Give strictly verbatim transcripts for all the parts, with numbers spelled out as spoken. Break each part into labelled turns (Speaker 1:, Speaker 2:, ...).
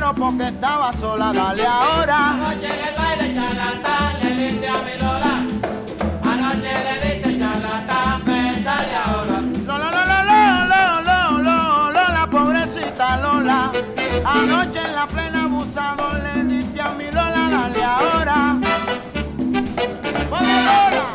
Speaker 1: paquetero porque estaba sola, dale ahora.
Speaker 2: Anoche en el baile charlatán le diste a mi Lola. Anoche le diste charlatán, ven, dale ahora.
Speaker 1: Lola, Lola, Lola, Lola, Lola, Lola, pobrecita Lola. Anoche en la plena abusador le diste a mi Lola, dale ahora. ¡Oye, Lola!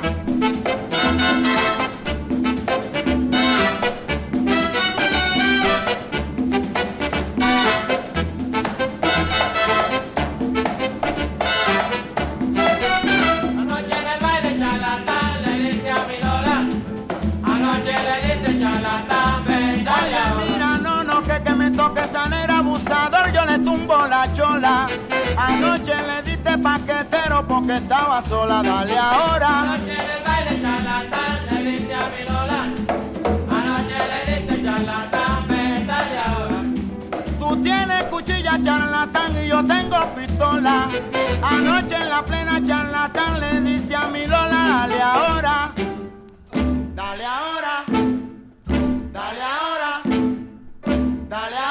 Speaker 2: Anoche en el baile charlatán le diste a mi Lola. Anoche le diste charlatán, ven, dale
Speaker 1: Oye,
Speaker 2: ahora.
Speaker 1: mira, no, no, que que me toque esa negra abusador, yo le tumbo la chola. Anoche le diste paquetero porque estaba sola, dale ahora.
Speaker 2: Anoche en el baile charlatán le diste a mi Lola. Anoche le diste charlatán, ven, dale ahora.
Speaker 1: Tú tienes cuchilla charlatán y yo tengo pistola. Anoche en la plena charlatán le diste a mi Lola, dale ahora. Dale ahora. Dale ahora. Dale ahora.